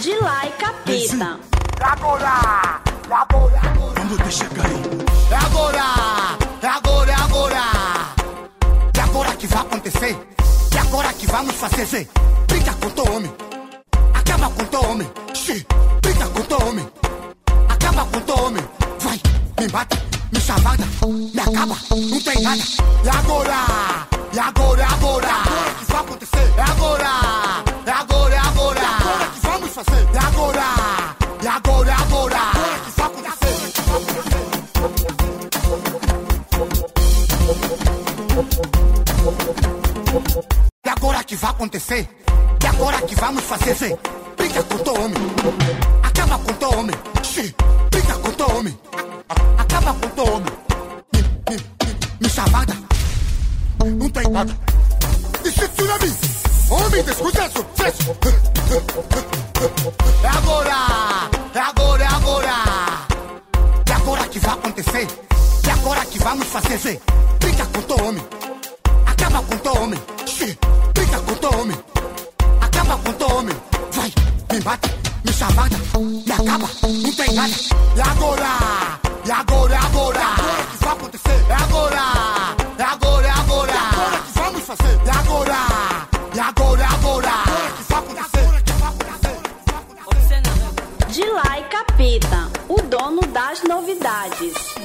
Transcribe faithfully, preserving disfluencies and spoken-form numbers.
De lá e capeta. É agora, é agora, é agora. Vamos deixar cair. É agora, é agora, é agora. É agora que vai acontecer. É agora que vamos fazer. Zé. Brinca com teu homem. Acaba com teu homem. Xê. Brinca com teu homem. Acaba com teu homem. Vai, me mata, me chavada, me acaba, não tem nada. É agora, é agora, é agora. É agora que vai acontecer. É agora, é agora, é agora. É agora que vamos fazer. É agora, é agora, é agora. É agora que vai acontecer. É agora que vai acontecer. É agora que vamos fazer. Zé. Brinca com teu homem. Acaba com teu homem. Xê. Brinca com teu homem. Acaba com teu homem. Me, me, me, me chavada. Não tem nada. Isso é tsunami. Homem descuidaço. Fecho. É agora. É agora, é agora. É agora que vai acontecer. É agora que vamos fazer. Zé. Brinca com teu homem. Acaba com teu homem. Xê. Brinca com teu homem. Acaba com teu homem. Vai, me mata, me chavada, me acaba, não tem nada. É agora, é agora, é agora. É agora que vai acontecer. É agora, é agora, é agora. É agora que vamos fazer. É agora, é agora, é agora. É agora que vai acontecer. De lá e capeta, o dono das novidades.